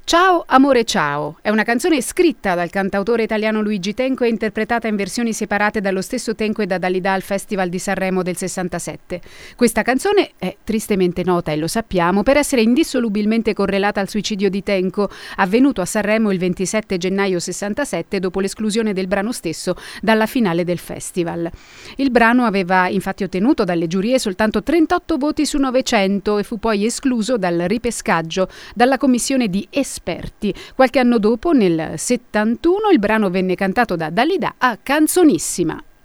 Ciao amore ciao è una canzone scritta dal cantautore italiano Luigi Tenco e interpretata in versioni separate dallo stesso Tenco e da Dalida al Festival di Sanremo del 67. Questa canzone è tristemente nota, e lo sappiamo, per essere indissolubilmente correlata al suicidio di Tenco, avvenuto a Sanremo il 27 gennaio 67 dopo l'esclusione del brano stesso dalla finale del festival. Il brano aveva infatti ottenuto dalle giurie soltanto 38 voti su 900 e fu poi escluso dal ripescaggio dalla commissione di esperti. Qualche anno dopo, nel 71, il brano venne cantato da Dalida a Canzonissima.